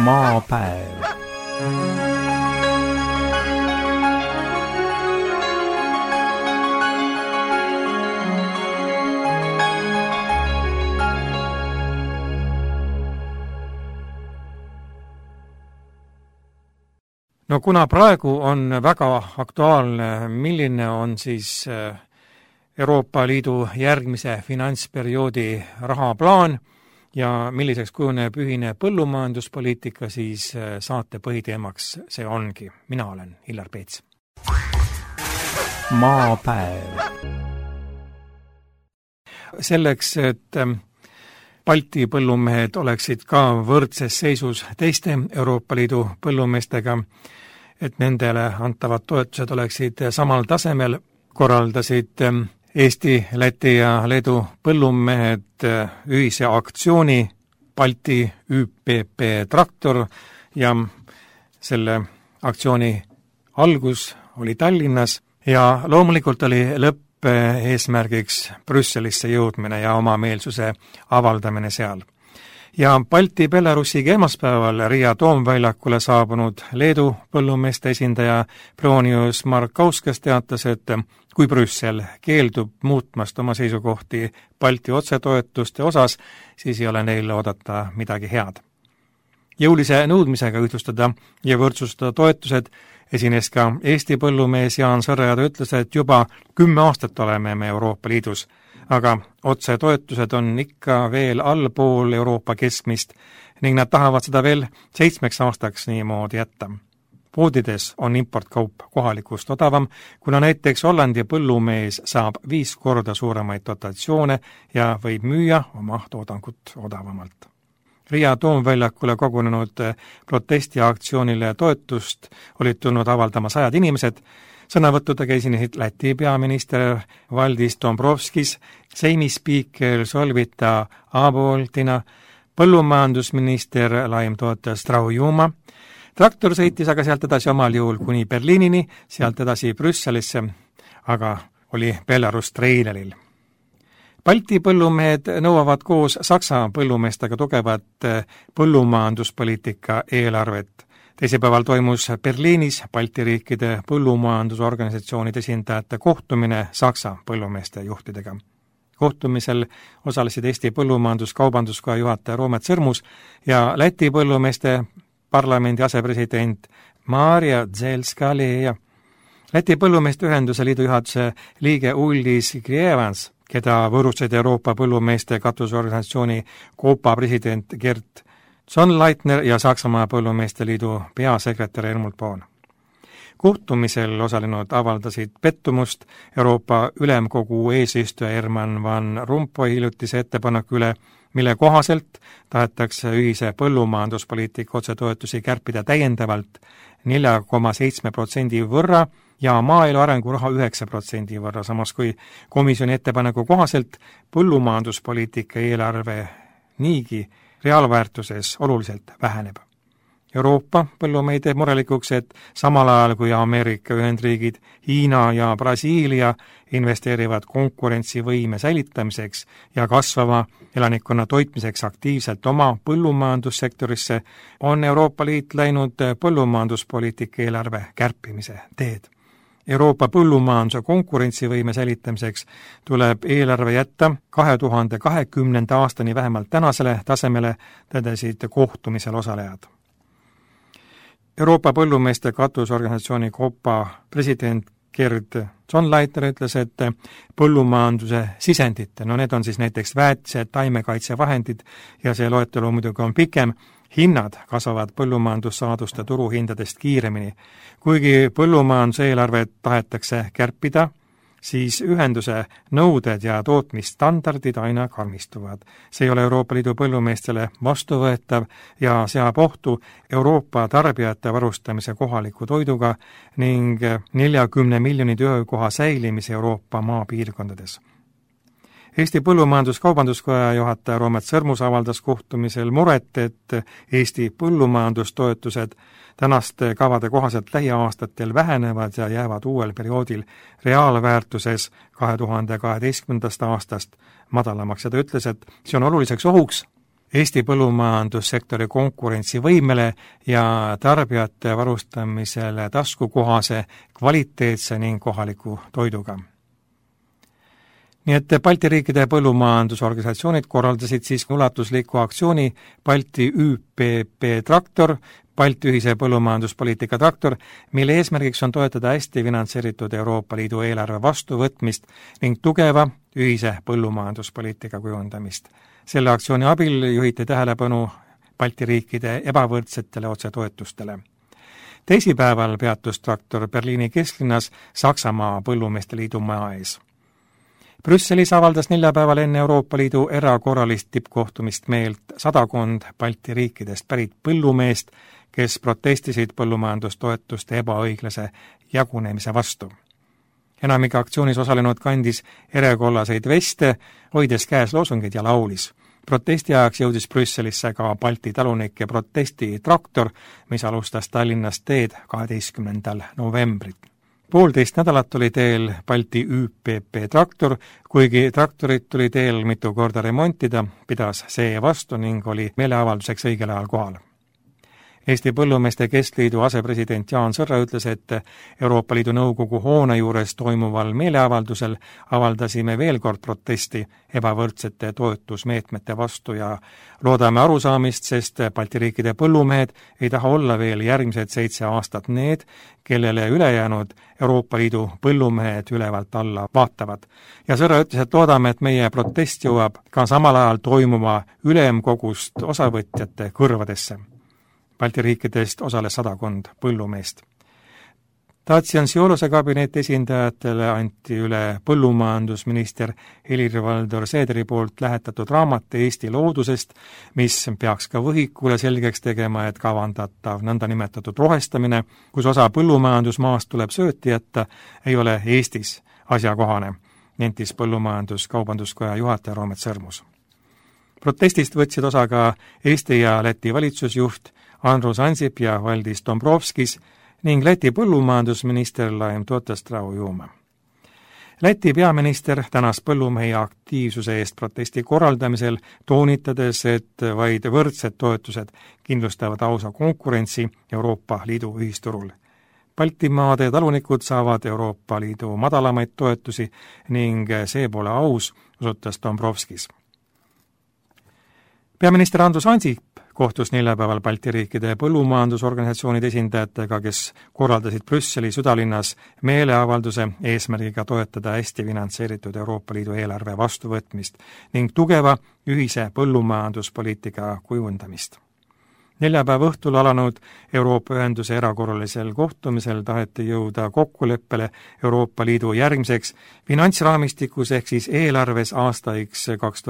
maapäev. No kuna praegu on väga aktuaalne, milline on siis Euroopa Liidu järgmise finantsperioodi rahaplaan ja milliseks kujuneb ühine põllumajanduspoliitika, siis saate põhiteemaks see ongi. Mina olen Hillar Peets. Maapäev. Selleks, et Balti põllumehed oleksid ka võrdses seisus teiste Euroopa Liidu põllumeestega, et nendele antavad toetused oleksid samal tasemel, korraldasid Eesti, Läti ja Leedu põllumehed ühise aktsiooni Balti ÜPP traktor ja selle aktsiooni algus oli Tallinnas ja loomulikult oli lõppeesmärgiks Brüsselisse jõudmine ja oma meelsuse avaldamine seal. Ja Balti-Belarusiga esmaspäeval Riia Toomväljakule saabunud Leedu põllumeeste esindaja Bronius Markauskas teatas, et kui Brüssel keeldub muutmast oma seisukohti Balti otsetoetuste osas, siis ei ole neil oodata midagi head. Jõulise nõudmisega ühtlustada ja võrdsustada toetused esines ka Eesti põllumees Jaan Sõrre ja ta ütles, et juba 10 aastat oleme me Euroopa Liidus, aga otsetoetused on ikka veel allpool Euroopa keskmist ning nad tahavad seda veel 7 aastaks niimoodi jätta. Poodides on importkaup kohalikust odavam, kuna näiteks Hollandi põllumees saab 5 korda suuremaid dotatsioone ja võib müüa oma toodangut odavamalt. Riia Toomväljakule kogunenud protestiaktsioonile toetust olid tulnud avaldama 100 inimesed. Sõnavõttudega esinesid Läti peaminister Valdis Dombrovskis, Seimi spiiker Solvita Aaboltina, põllumajandusminister Laim-toetas Straujuma. Traktor sõitis aga sealt edasi omal juhul kuni Berliinini, sealt edasi Brüsselisse, aga oli Belarus treileril. Balti põllumehed nõuavad koos Saksa põllumeestega tugevat põllumajanduspoliitika eelarvet. Teisipäeval toimus Berliinis Balti riikide põllumajandusorganisatsioonide esindajate kohtumine Saksa põllumeeste juhtidega. Kohtumisel osalesid Eesti Põllumajandus-Kaubanduskoja juhataja Roomet Sõrmus ja Läti põllumeeste parlamendi asepresident Marja Dzelskali ja Läti põllumeeste ühenduse liidu juhatuse liige Uldis Grievans, keda võõrustasid Euroopa põllumeeste katusorganisatsiooni Copa president Gert Sonnleitner ja Saksamaa põllumeeste liidu peasekretär Helmut Pohn. Kohtumisel osalenud avaldasid pettumust Euroopa Ülemkogu eesistuja Herman Van Rompuy hiljutise ettepaneku üle, mille kohaselt tahetakse ühise põllumajanduspoliitika otsetoetusi kärpida täiendavalt 4,7% võrra ja maaelu arenguraha 9% võrra, samas kui komisjoni ettepaneku kohaselt põllumajanduspoliitika eelarve niigi reaalväärtuses oluliselt väheneb. Euroopa põllumehed teeb murelikuks, et samal ajal kui Ameerika Ühendriigid, Hiina ja Brasiilia investeerivad konkurentsivõime säilitamiseks ja kasvava elanikkonna toitmiseks aktiivselt oma põllumajandussektorisse, on Euroopa Liit läinud põllumajanduspoliitika eelarve kärpimise teed. Euroopa põllumajanduse konkurentsivõime säilitamiseks tuleb eelarve jätta 2020. aastani vähemalt tänasele tasemele, tõdesid kohtumisel osalejad. Euroopa põllumeeste katusorganisatsiooni Copa president Gerd Sonnleitner ütles, et põllumajanduse sisendite, need on siis näiteks väetised, taimekaitsevahendid ja see loetelu muidugi on pikem, hinnad kasvavad põllumajandussaaduste turuhindadest kiiremini. Kuigi põllumajanduse eelarvet tahetakse kärpida, siis ühenduse nõuded ja tootmisstandardid aina karmistuvad. See ei ole Euroopa Liidu põllumeestele vastuvõetav ja seab ohtu Euroopa tarbijate varustamise kohaliku toiduga ning 40 miljoni töökoha säilimise Euroopa maapiirkondades. Eesti Põllumajandus-Kaubanduskoja juhataja Roomet Sõrmus avaldas kohtumisel muret, et Eesti põllumajandustoetused tänaste kavade kohaselt lähiaastatel vähenevad ja jäävad uuel perioodil reaalväärtuses 2012. aastast madalamaks ja ta ütles, et see on oluliseks ohuks Eesti põllumajandussektori konkurentsivõimele ja tarbijate varustamisele taskukohase, kvaliteetse ning kohaliku toiduga. Nii et Balti riikide põllumajandusorganisatsioonid korraldasid siis ulatusliku aktsiooni Balti ÜPP traktor, Balti ühise põllumajanduspoliitika traktor, mille eesmärgiks on toetada hästi finantseeritud Euroopa Liidu eelarve vastuvõtmist ning tugeva ühise põllumajanduspoliitika kujundamist. Selle aktsiooni abil juhiti tähelepanu Balti riikide ebavõrdsetele otsetoetustele. Teisipäeval peatus traktor Berliini kesklinnas Saksamaa põllumeeste liidu maja ees. Brüsselis avaldas neljapäeval enne Euroopa Liidu erakorralist tippkohtumist meelt 100 Balti riikidest pärit põllumeest, kes protestisid põllumajandustoetuste ebaõiglase jagunemise vastu. Enamik aktsioonis osalenud kandis erekollaseid veste, hoides käes loosungid ja laulis. Protesti ajaks jõudis Brüsselisse ka Balti talunike protestitraktor, mis alustas Tallinnast teed 12. novembrit. 1,5 nädalat oli teel Balti ÜPP traktor, kuigi traktorit tuli teel mitu korda remontida, pidas see vastu ning oli meeleavalduseks õigel ajal kohal. Eesti Põllumeeste Keskliidu asepresident Jaan Sõrra ütles, et Euroopa Liidu Nõukogu hoone juures toimuval meeleavaldusel avaldasime veel kord protesti ebavõrdsete toetusmeetmete vastu ja loodame arusaamist, sest Balti riikide põllumehed ei taha olla veel järgmised 7 aastat need, kellele ülejäänud Euroopa Liidu põllumehed ülevalt alla vaatavad. Ja Sõrra ütles, et loodame, et meie protest jõuab ka samal ajal toimuma ülemkogust osavõtjate kõrvadesse. Balti riikidest osales 100 põllumeest. Dacian Ciolose kabineti esindajatele anti üle põllumajandusminister Helir-Valdor Seederi poolt lähetatud raamat Eesti loodusest, mis peaks ka võhikule selgeks tegema, et kavandatav nõndanimetatud rohestamine, kus osa põllumajandusmaast tuleb sööti jätta, ei ole Eestis asjakohane, nentis Põllumajandus-Kaubanduskoja juhataja Roomet Sõrmus. Protestist võtsid osa ka Eesti ja Läti valitsusjuht Andrus Ansip ja Valdis Dombrovskis ning Läti põllumajandusminister Laim Tuotastrau-Juuma. Läti peaminister tänas põllumehi aktiivsuse eest protesti korraldamisel, toonitades, et vaid võrdsed toetused kindlustavad ausa konkurentsi Euroopa Liidu ühisturul. Baltimaade talunikud saavad Euroopa Liidu madalamaid toetusi ning see pole aus, osutas Dombrovskis. Peaminister Andrus Ansip kohtus neljapäeval Balti riikide põllumajandusorganisatsioonide esindajatega, kes korraldasid Brüsseli südalinnas meeleavalduse eesmärgiga toetada hästi finantseeritud Euroopa Liidu eelarve vastuvõtmist ning tugeva ühise põllumajanduspoliitika kujundamist. Neljapäeva õhtul alanud Euroopa Ühenduse erakorralisel kohtumisel taheti jõuda kokkuleppele Euroopa Liidu järgmiseks finantsraamistikus ehk siis eelarves aastaiks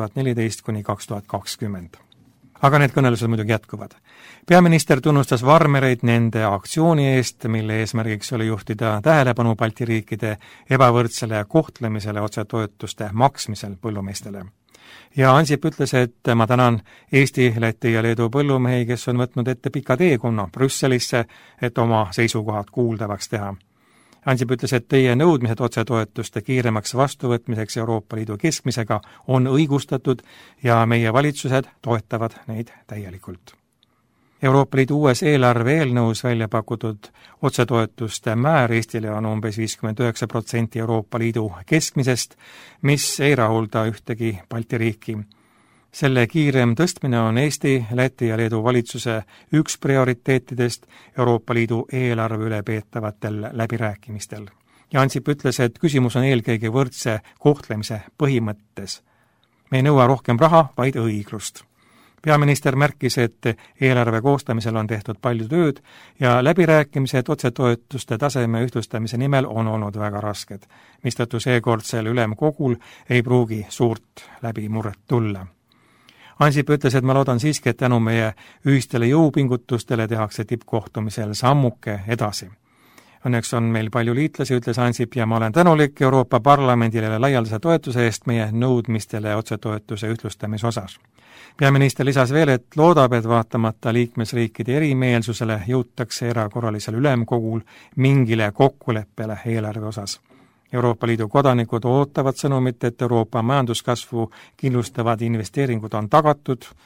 2014–2020. Aga need kõnelused muidugi jätkuvad. Peaminister tunnustas farmereid nende aktsiooni eest, mille eesmärgiks oli juhtida tähelepanu Balti riikide ebavõrdsele kohtlemisele otsetoetuste maksmisel põllumeestele. Ja Ansip ütles, et ma tänan Eesti, Läti ja Leedu põllumehi, kes on võtnud ette pika teekonna Brüsselisse, et oma seisukohad kuuldavaks teha. Ansip ütles, et teie nõudmised otsetoetuste kiiremaks vastuvõtmiseks Euroopa Liidu keskmisega on õigustatud ja meie valitsused toetavad neid täielikult. Euroopa Liidu uues eelarve eelnõus välja pakutud otsetoetuste määr Eestile on umbes 59% Euroopa Liidu keskmisest, mis ei rahulda ühtegi Balti riiki. Selle kiirem tõstmine on Eesti, Läti ja Leedu valitsuse üks prioriteetidest Euroopa Liidu eelarve üle peetavatel läbirääkimistel. Ja Ansip ütles, et küsimus on eelkõige võrdse kohtlemise põhimõttes. Me ei nõua rohkem raha, vaid õiglust. Peaminister märkis, et eelarve koostamisel on tehtud palju tööd ja läbirääkimised otsetoetuste taseme ühtlustamise nimel on olnud väga rasked, mistõttu seekordsel ülemkogul ei pruugi suurt läbimurret tulla. Ansip ütles, et ma loodan siiski, et tänu meie ühistele jõupingutustele tehakse tippkohtumisel sammuke edasi. Õnneks on meil palju liitlasi, ütles Ansip, ja ma olen tänulik Euroopa Parlamendile laialdase toetuse eest meie nõudmistele otsetoetuse ühtlustamise osas. Peaminister lisas veel, et loodab, et vaatamata liikmesriikide erimeelsusele jõutakse erakorralisel ülemkogul mingile kokkuleppele eelarve osas. Euroopa Liidu kodanikud ootavad sõnumit, et Euroopa majanduskasvu kindlustavad investeeringud on tagatud,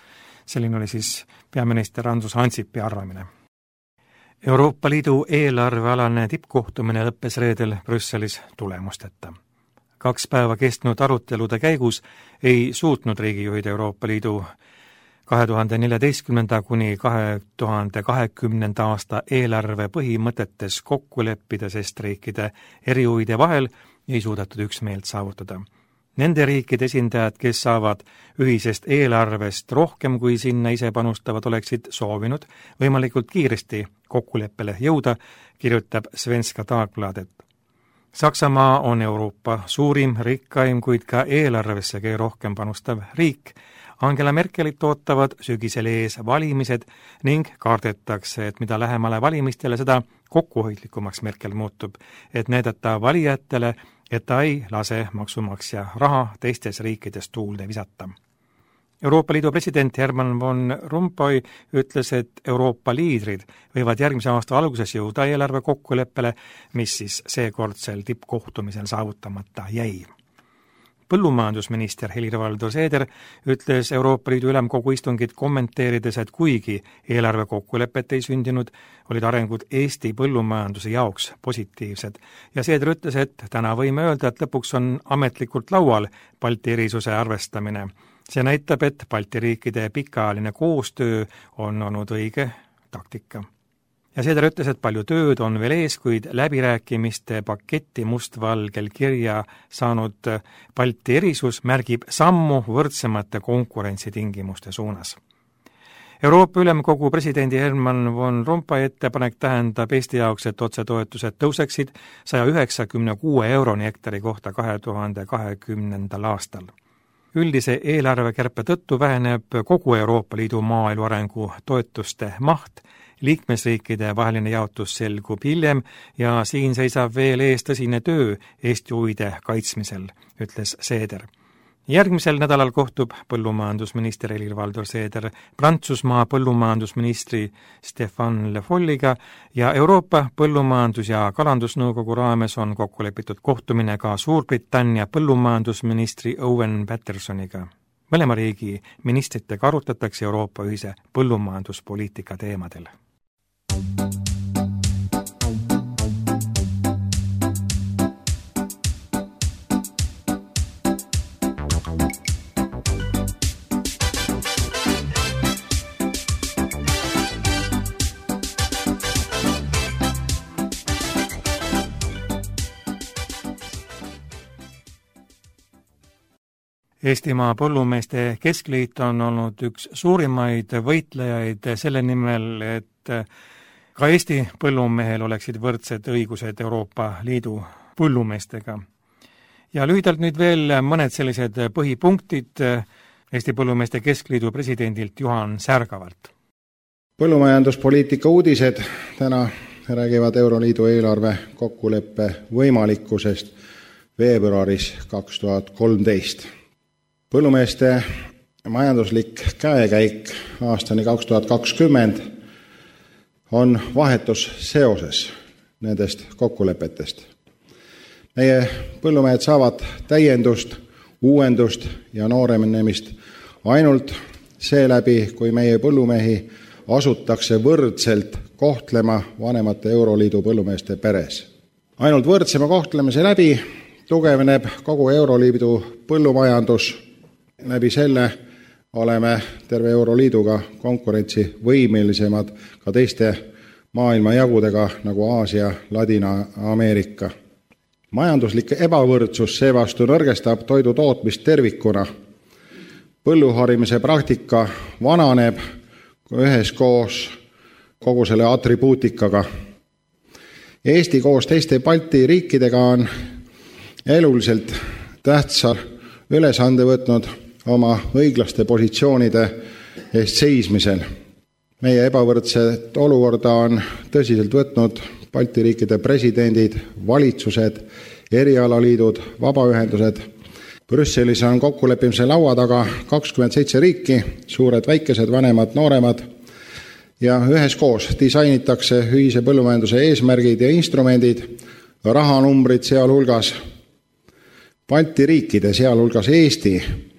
Selline oli siis peaminister Andrus Ansipi arvamine. Euroopa Liidu eelarvealane tippkohtumine lõppes reedel Brüsselis tulemusteta. 2 päeva kestnud arutelude käigus ei suutnud riigijuhid Euroopa Liidu 2014. kuni 2020. aasta eelarve põhimõtetes kokku leppida, sest riikide erihuvide vahel ei suudetud üksmeelt saavutada. Nende riikide esindajad, kes saavad ühisest eelarvest rohkem kui sinna ise panustavad, oleksid soovinud võimalikult kiiresti kokkuleppele jõuda, kirjutab Svenska Dagbladet. Saksamaa on Euroopa suurim, rikkaim, kuid ka eelarvesse kõige rohkem panustav riik. Angela Merkelit ootavad sügisel ees valimised ning kardetakse, et mida lähemale valimistele, seda kokkuhoidlikumaks Merkel muutub, et näidata valijatele, et ta ei lase maksumaksja raha teistes riikides tuulde visata. Euroopa Liidu president Herman Van Rompuy ütles, et Euroopa liidrid võivad järgmise aasta alguses jõuda eelarve kokkuleppele, mis siis seekordsel tippkohtumisel saavutamata jäi. Põllumajandusminister Helir-Valdor Seeder ütles Euroopa Liidu Ülemkogu istungit kommenteerides, et kuigi eelarve kokkulepet ei sündinud, olid arengud Eesti põllumajanduse jaoks positiivsed. Ja Seeder ütles, et täna võime öelda, et lõpuks on ametlikult laual Balti erisuse arvestamine. See näitab, et Balti riikide pikaajaline koostöö on olnud õige taktika. Ja Seeder ütles, et palju tööd on veel ees, kuid läbirääkimiste paketti mustvalgel kirja saanud Balti erisus märgib sammu võrdsemate konkurentsitingimuste suunas. Euroopa Ülemkogu presidendi Herman Van Rompuy ettepanek tähendab Eesti jaoks, et otsetoetused tõuseksid 196 euroni hektari kohta 2020. aastal. Üldise eelarvekärpe tõttu väheneb kogu Euroopa Liidu maaelu arengu toetuste maht, liikmesriikide vaheline jaotus selgub hiljem ja siin seisab veel ees tõsine töö Eesti huvide kaitsmisel, ütles Seeder. Järgmisel nädalal kohtub põllumajandusminister Helir-Valdor Seeder Prantsusmaa põllumajandusministri Stéphane Le Folliga ja Euroopa Põllumajandus- ja Kalandusnõukogu raames on kokku lepitud kohtumine ka Suurbritannia põllumajandusministri Owen Pattersoniga. Mõlema riigi ministritega arutatakse Euroopa ühise põllumajanduspoliitika teemadel. Eestimaa Põllumeeste Keskliit on olnud üks suurimaid võitlejaid selle nimel, et ka Eesti põllumehel oleksid võrdsed õigused Euroopa Liidu põllumeestega. Ja lühidalt nüüd veel mõned sellised põhipunktid Eesti Põllumeeste Keskliidu presidendilt Juhan Särgavalt. Põllumajanduspoliitika uudised täna räägivad Euroliidu eelarve kokkuleppe võimalikkusest veebruaris 2013. Põllumeeste majanduslik käekäik aastani 2020 on vahetus seoses nendest kokkulepetest. Meie põllumehed saavad täiendust, uuendust ja noorenemist ainult seeläbi, kui meie põllumehi asutakse võrdselt kohtlema vanemate Euroliidu põllumeeste peres. Ainult võrdsema kohtlemise läbi tugevneb kogu Euroliidu põllumajandus. Läbi selle oleme terve Euroliiduga konkurentsivõimelisemad ka teiste maailmajagudega nagu Aasia, Ladina-Ameerika. Majanduslik ebavõrdsus seevastu nõrgestab toidu tootmist tervikuna. Põlluharimise praktika vananeb üheskoos kogu selle atribuutikaga. Eesti koos teiste Balti riikidega on eluliselt tähtsa ülesande võtnud oma õiglaste positsioonide eest seismisel. Meie ebavõrdset olukorda on tõsiselt võtnud Balti riikide presidendid, valitsused, erialaliidud, vabaühendused. Brüsselis on kokkuleppimise laua taga 27 riiki, suured, väikesed, vanemad, nooremad ja üheskoos disainitakse ühise põllumajanduse eesmärgid ja instrumendid, rahanumbrid sealhulgas. Balti riikide, sealhulgas Eesti,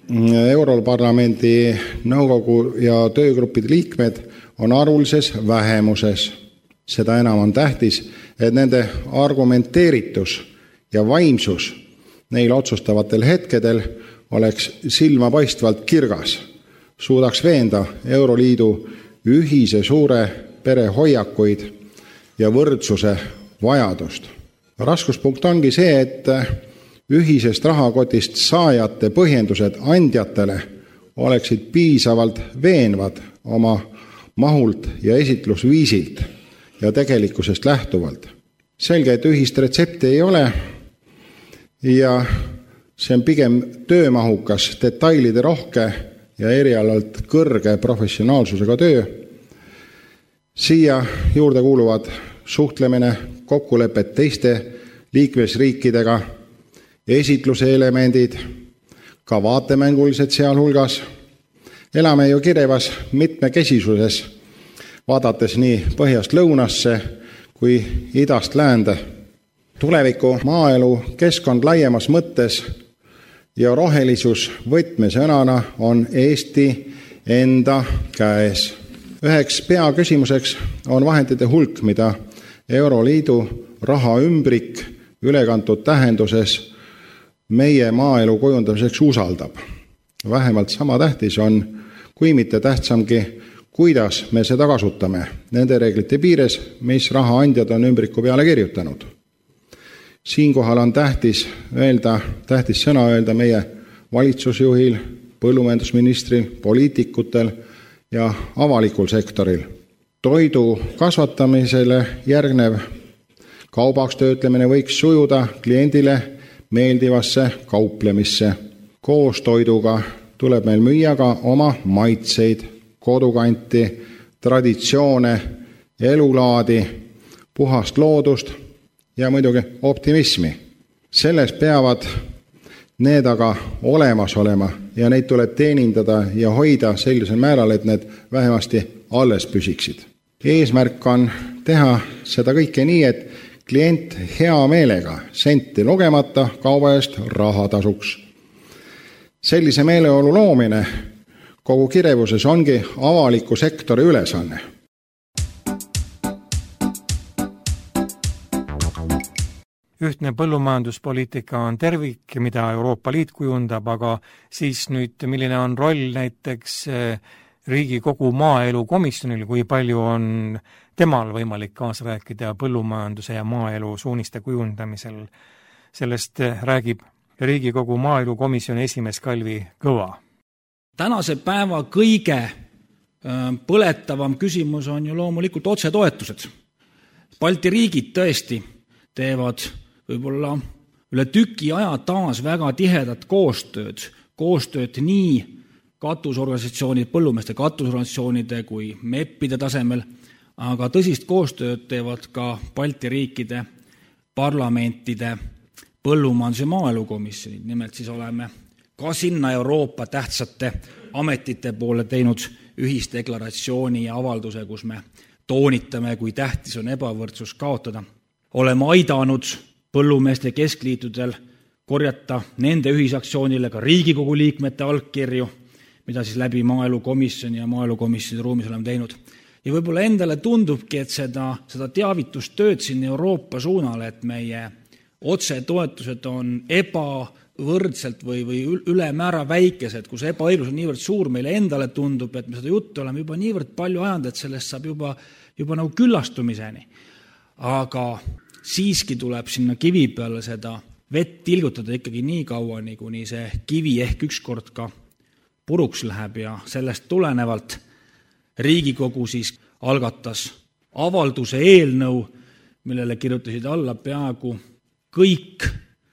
Europarlamendi nõukogu ja töögruppide liikmed on arvulises vähemuses. Seda enam on tähtis, et nende argumenteeritus ja vaimsus neil otsustavatel hetkedel oleks silmapaistvalt kirgas, suudaks veenda Euroliidu ühise suure pere hoiakuid ja võrdsuse vajadust. Raskuspunkt ongi see, et ühisest rahakotist saajate põhjendused andjatele oleksid piisavalt veenvad oma mahult ja esitlusviisilt ja tegelikkusest lähtuvalt. Selge, et ühist retsepti ei ole ja see on pigem töömahukas, detailide rohke ja erialalt kõrge professionaalsusega töö. Siia juurde kuuluvad suhtlemine, kokkulepped teiste liikmesriikidega, esitluse elemendid, ka vaatemängulised sealhulgas. Elame ju kirevas mitmekesisuses, vaadates nii põhjast lõunasse kui idast läände. Tuleviku maaelu keskkond laiemas mõttes ja rohelisus võtmesõnana on Eesti enda käes. Üheks peaküsimuseks on vahendite hulk, mida Euroliidu raha ümbrik ülekantud tähenduses meie maaelu kujundamiseks usaldab. Vähemalt sama tähtis on, kui mitte tähtsamgi, kuidas me seda kasutame nende reeglite piires, mis rahaandjad on ümbriku peale kirjutanud. Siinkohal on tähtis sõna öelda meie valitsusjuhil, põllumajandusministril, poliitikutel ja avalikul sektoril. Toidu kasvatamisele järgnev kaubaks töötlemine võiks sujuda kliendile meeldivasse kauplemisse. Koos toiduga tuleb meil müüa ka oma maitseid, kodukanti, traditsioone, elulaadi, puhast loodust ja muidugi optimismi. Selles peavad need aga olemas olema ja neid tuleb teenindada ja hoida sellisel määral, et need vähemasti alles püsiksid. Eesmärk on teha seda kõike nii, et klient hea meelega senti lugemata kauba eest raha tasuks. Sellise meeleolu loomine kogu kirevuses ongi avaliku sektori ülesanne. Ühtne põllumajanduspoliitika on tervik, mida Euroopa Liit kujundab, aga siis nüüd milline on roll näiteks Riigikogu maaelu komisjonil, kui palju on temal võimalik kaasa rääkida põllumajanduse ja maaelu suuniste kujundamisel. Sellest räägib Riigikogu maaelu komisjoni esimees Kalvi Kõva. Tänase päeva kõige põletavam küsimus on ju loomulikult otsetoetused. Balti riigid tõesti teevad võib-olla üle tüki aja taas väga tihedat koostööd nii katusorganisatsioonid, põllumeeste katusorganisatsioonide kui MEP-ide tasemel, aga tõsist koostööd teevad ka Balti riikide parlamentide põllumajandus- ja maaelukomisjonid. Nimelt siis oleme ka sinna Euroopa tähtsate ametite poole teinud ühisdeklaratsiooni ja avalduse, kus me toonitame, kui tähtis on ebavõrdsus kaotada. Oleme aidanud põllumeeste keskliitudel korjata nende ühisaktsioonile ka Riigikogu liikmete allkirju, mida siis läbi maaelukomisjoni ja maaelukomisjoni ruumis oleme teinud. Ja võib-olla endale tundubki, et seda teavitustööd siin Euroopa suunal, et meie otsetoetused on ebavõrdselt või ülemäära väikesed, kus ebaõiglus on niivõrd suur, meile endale tundub, et me seda juttu oleme juba niivõrd palju ajanud, et sellest saab juba nagu küllastumiseni. Aga siiski tuleb sinna kivi peale seda vett tilgutada ikkagi nii kauani, kuni see kivi ehk ükskord ka puruks läheb ja sellest tulenevalt Riigikogu siis algatas avalduse eelnõu, millele kirjutasid alla peaaegu kõik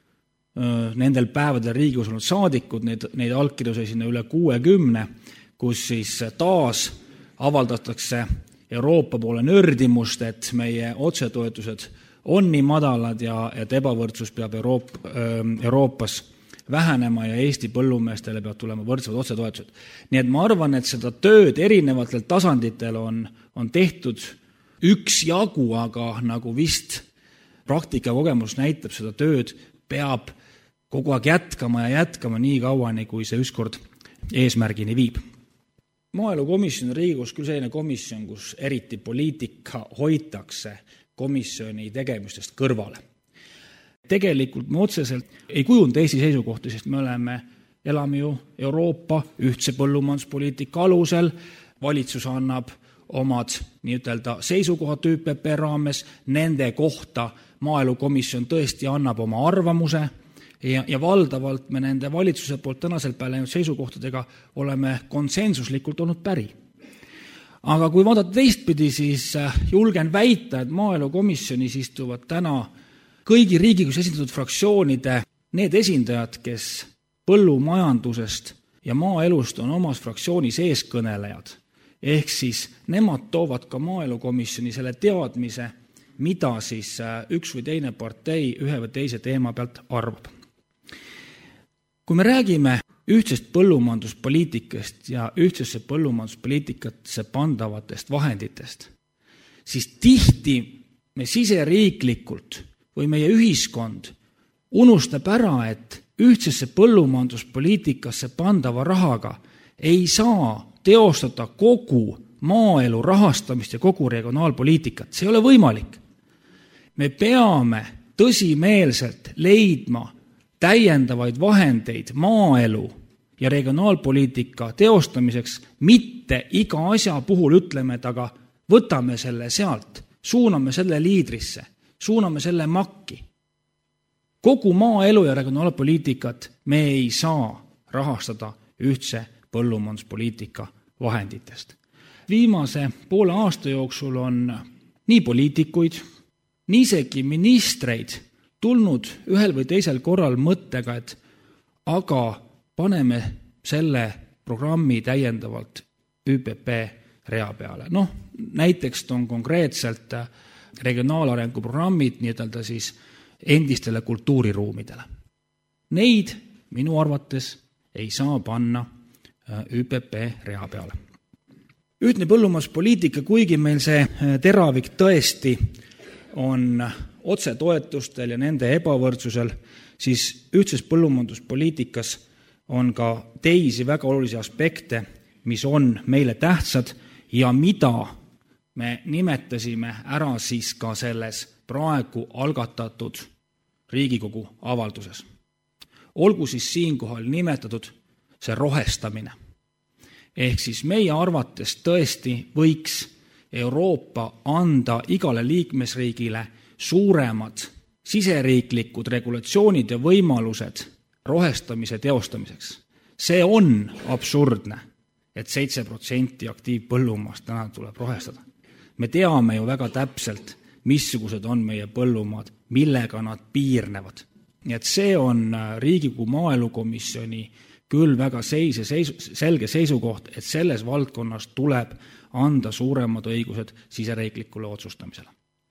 nendel päevadel Riigikogus olnud saadikud, neid allkirju sai sinna üle 60, kus siis taas avaldatakse Euroopa poole nördimust, et meie otsetoetused on nii madalad ja et ebavõrdsus peab Euroopas vähenema ja Eesti põllumeestele peab tulema võrdsemad otsetoetused. Nii et ma arvan, et seda tööd erinevatel tasanditel on tehtud üksjagu, aga nagu vist praktikakogemus näitab, seda tööd peab kogu aeg jätkama ja jätkama nii kauani, kui see ükskord eesmärgini viib. Maaelukomisjon on Riigikogus küll selline komisjon, kus eriti poliitika hoitakse komisjoni tegemistest kõrvale. Tegelikult me otseselt ei kujunda Eesti seisukohti, sest me elame ju Euroopa ühtse põllumajanduspoliitika alusel, valitsus annab omad nii-ütelda seisukohad ÜPP raames, nende kohta maaelukomisjon tõesti annab oma arvamuse ja valdavalt me nende valitsuse poolt tänasel päeval läinud seisukohtadega oleme konsensuslikult olnud päri. Aga kui vaadata teistpidi, siis julgen väita, et maaelukomisjonis istuvad täna kõigi Riigikogus esindatud fraktsioonide need esindajad, kes põllumajandusest ja maaelust on omas fraktsioonis eeskõnelejad. Ehk siis nemad toovad ka maaelukomisjoni selle teadmise, mida siis üks või teine partei ühe või teise teema pealt arvab. Kui me räägime ühtsest põllumajanduspoliitikast ja ühtsesse põllumajanduspoliitikasse pandavatest vahenditest, siis tihti me siseriiklikult või meie ühiskond unustab ära, et ühtsesse põllumajanduspoliitikasse pandava rahaga ei saa teostada kogu maaelu rahastamist ja kogu regionaalpoliitikat. See ei ole võimalik. Me peame tõsimeelselt leidma täiendavaid vahendeid maaelu ja regionaalpoliitika teostamiseks, mitte iga asja puhul ütleme, et aga võtame selle sealt, suuname selle liidrisse, suuname selle makki. Kogu maaelu ja regionaalpoliitikat me ei saa rahastada ühtse põllumajanduspoliitika vahenditest. Viimase poole aasta jooksul on nii poliitikuid, nii isegi ministreid tulnud ühel või teisel korral mõttega, et aga paneme selle programmi täiendavalt ÜPP rea peale. Näiteks on konkreetselt regionaalarengu programmid nii-ütelda siis endistele kultuuriruumidele. Neid minu arvates ei saa panna ÜPP rea peale. Ühtne põllumajanduspoliitika, kuigi meil see teravik tõesti on otsetoetustel ja nende ebavõrdsusel, siis ühtses põllumajanduspoliitikas on ka teisi väga olulisi aspekte, mis on meile tähtsad ja mida me nimetasime ära siis ka selles praegu algatatud Riigikogu avalduses. Olgu siis siinkohal nimetatud see rohestamine. Ehk siis meie arvates tõesti võiks Euroopa anda igale liikmesriigile suuremad siseriiklikud regulatsioonid ja võimalused rohestamise teostamiseks. See on absurdne, et 7% aktiivpõllumaast täna tuleb rohestada. Me teame ju väga täpselt, missugused on meie põllumaad, millega nad piirnevad. Nii et see on Riigikogu maaelukomisjoni küll väga selge seisukoht, et selles valdkonnas tuleb anda suuremad õigused siseriiklikule otsustamisele.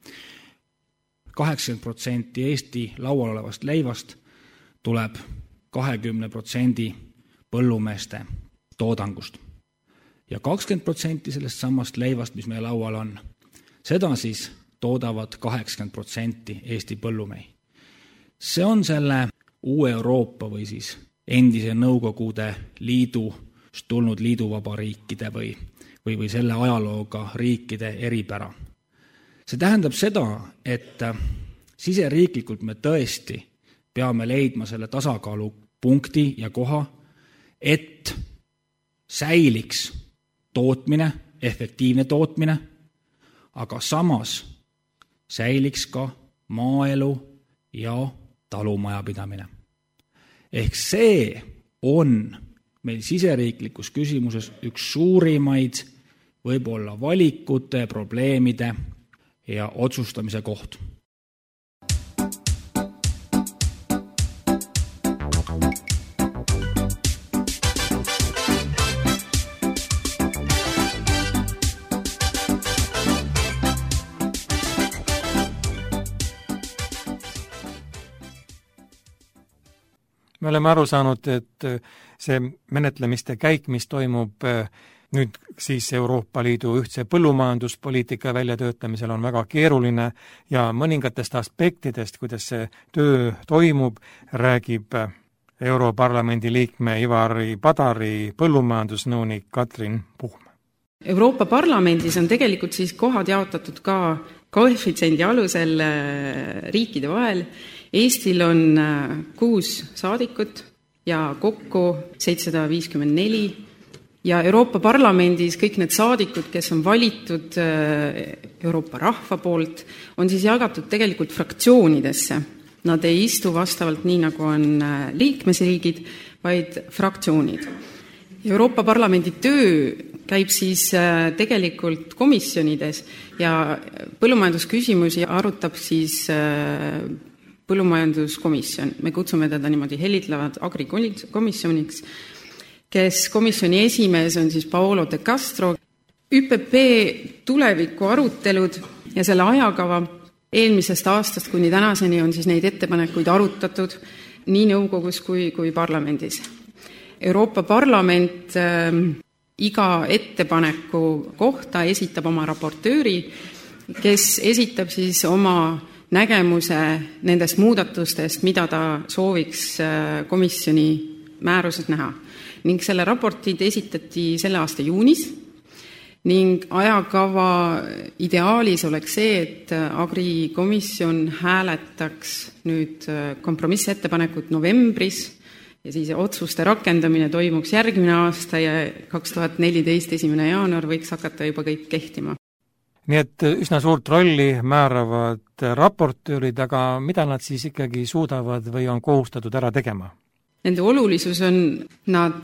80% Eesti laual olevast leivast tuleb 20% põllumeeste toodangust. Ja 20% sellest samast leivast, mis meie laual on, seda siis toodavad 80% Eesti põllumehi. See on selle uue Euroopa või siis endise Nõukogude liidust tulnud liiduvabariikide või selle ajalooga riikide eripära. See tähendab seda, et siseriiklikult me tõesti peame leidma selle tasakaalupunkti ja koha, et säiliks tootmine, efektiivne tootmine, aga samas säiliks ka maaelu ja talumajapidamine. Ehk see on meil siseriiklikus küsimuses üks suurimaid võib-olla valikute, probleemide ja otsustamise koht. Me oleme aru saanud, et see menetlemiste käik, mis toimub Nüüd siis Euroopa Liidu ühtse põllumajanduspoliitika väljatöötamisel on väga keeruline ja mõningatest aspektidest, kuidas see töö toimub, räägib Europarlamendi liikme Ivari Padari põllumajandusnõunik Katrin Puhm. Euroopa Parlamendis on tegelikult siis kohad jaotatud ka koefitsiendi alusel riikide vahel. Eestil on 6 saadikut ja kokku 754 ja Euroopa Parlamendis kõik need saadikud, kes on valitud Euroopa rahva poolt, on siis jagatud tegelikult fraktsioonidesse. Nad ei istu vastavalt nii, nagu on liikmesriigid, vaid fraktsioonid. Euroopa Parlamendi töö käib siis tegelikult komisjonides ja põllumajandusküsimusi arutab siis põllumajanduskomisjon. Me kutsume teda niimoodi hellitlevad agrikomisjoniks, kes komisjoni esimees on siis Paolo de Castro. ÜPP tuleviku arutelud ja selle ajakava eelmisest aastast kuni tänaseni on siis neid ettepanekuid arutatud nii nõukogus kui parlamendis. Euroopa Parlament iga ettepaneku kohta esitab oma raportööri, kes esitab siis oma nägemuse nendest muudatustest, mida ta sooviks komisjoni määruses näha. Ning selle raportid esitati selle aasta juunis ning ajakava ideaalis oleks see, et agrikomisjon hääletaks nüüd kompromissettepanekut novembris ja siis otsuste rakendamine toimuks järgmine aasta ja 2014 1. jaanuar võiks hakata juba kõik kehtima. Nii et üsna suurt rolli määravad raportöörid, aga mida nad siis ikkagi suudavad või on kohustatud ära tegema? Nende olulisus on, nad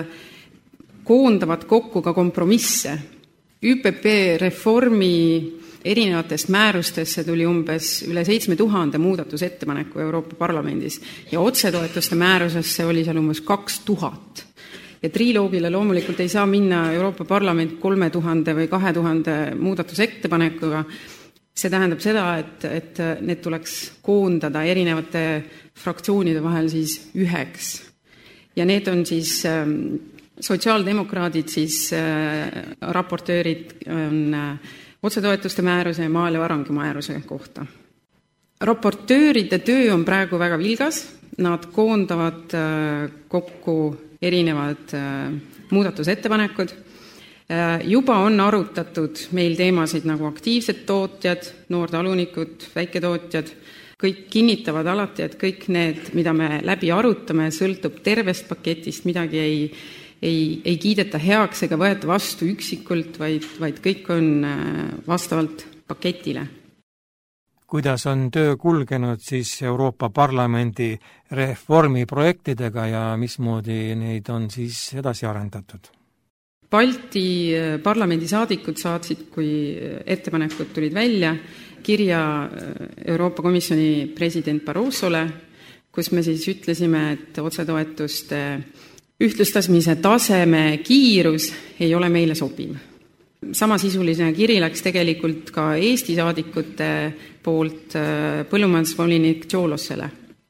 koondavad kokku ka kompromisse. ÜPP reformi erinevatest määrustesse tuli umbes üle 7000 muudatusettepaneku Euroopa Parlamendis ja otsetoetuste määrusesse oli seal umbes 2000. Ja triloogile loomulikult ei saa minna Euroopa Parlament 3000 või 2000 muudatusettepanekuga. See tähendab seda, et need tuleks koondada erinevate fraktsioonide vahel siis üheks. Ja need on siis sotsiaaldemokraadid, siis raportöörid on otsetoetuste määruse ja maaelu arengu määruse kohta. Raportööride töö on praegu väga vilgas, nad koondavad kokku erinevad muudatusettepanekud. Juba on arutatud meil teemasid nagu aktiivsed tootjad, noortalunikud, väiketootjad. Kõik kinnitavad alati, et kõik need, mida me läbi arutame, sõltub tervest paketist, midagi ei kiideta heaks ega võeta vastu üksikult, vaid kõik on vastavalt paketile. Kuidas on töö kulgenud siis Euroopa Parlamendi reformiprojektidega ja mismoodi neid on siis edasi arendatud? Balti parlamendi saadikud saatsid, kui ettepanekud tulid välja, kirja Euroopa Komisjoni president Barrosole, kus me siis ütlesime, et otsetoetuste ühtlustamise taseme kiirus ei ole meile sobiv. Samasisuline kiri läks tegelikult ka Eesti saadikute poolt põllumajandusvolinik Tšoolossele.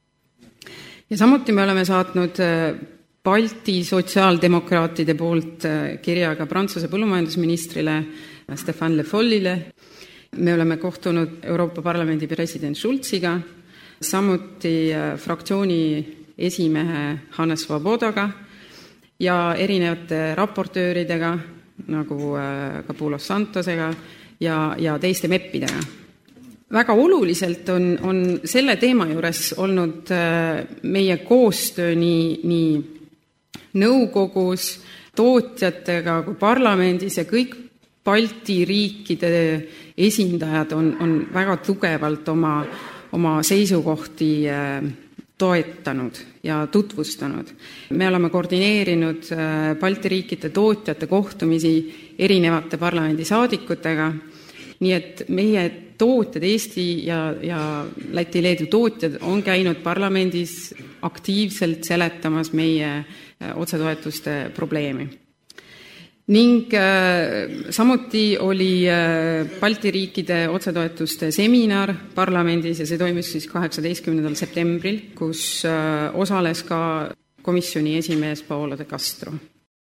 Ja samuti me oleme saatnud Balti sotsiaaldemokraatide poolt kirjaga Prantsuse põllumajandusministrile Stéphane Le Follile. Me oleme kohtunud Euroopa Parlamendi president Schulziga, samuti fraktsiooni esimehe Hannes Svobodaga ja erinevate raportööridega, nagu Kapulos Santosega ja teiste meppidega. Väga oluliselt on selle teema juures olnud meie koostöö nii nõukogus, tootjatega kui parlamendis ja kõik Balti riikide esindajad on väga tugevalt oma seisukohti toetanud ja tutvustanud. Me oleme koordineerinud Balti riikide tootjate kohtumisi erinevate parlamendi saadikutega, nii et meie tootjad, Eesti ja Läti-Leedu tootjad on käinud parlamendis aktiivselt seletamas meie otsetoetuste probleemi. Ning samuti oli Balti riikide otsetoetuste seminar parlamendis ja see toimus siis 18. septembril, kus osales ka komisjoni esimees Paolo de Castro.